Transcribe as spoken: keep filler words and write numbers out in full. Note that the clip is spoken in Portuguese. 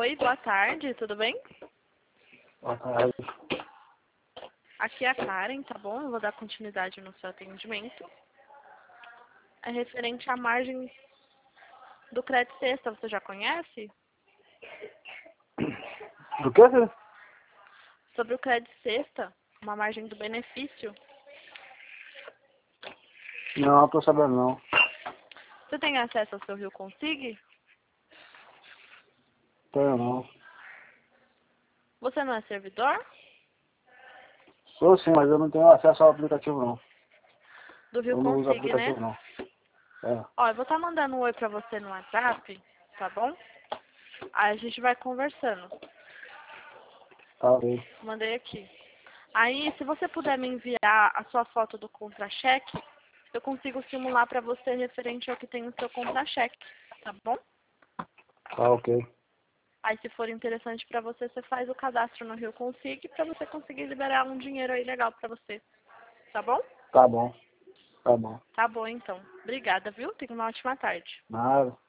Oi, boa tarde, tudo bem? Boa tarde. Aqui é a Karen, tá bom? Eu vou dar continuidade no seu atendimento. É referente à margem do crédito sexta, você já conhece? Do que, filho? Sobre o crédito sexta, uma margem do benefício. Não, não tô sabendo não. Você tem acesso ao seu Rio Consig? Tenho não. Você não é servidor Sou sim, mas eu não tenho acesso ao aplicativo não. do Rio Eu não uso Consig, aplicativo né? não. É, Ó, eu vou estar mandando um oi pra você no WhatsApp, tá bom? Aí a gente vai conversando. tá ok. Mandei aqui. Aí, se você puder me enviar a sua foto do contra-cheque, eu consigo simular para você referente ao que tem no seu contra-cheque, tá bom? Tá ok. Aí, se for interessante para você, você faz o cadastro no Rio Consig para você conseguir liberar um dinheiro aí legal para você, tá bom? Tá bom. Tá bom. Tá bom, então. Obrigada, viu? Tenha uma ótima tarde. Nada.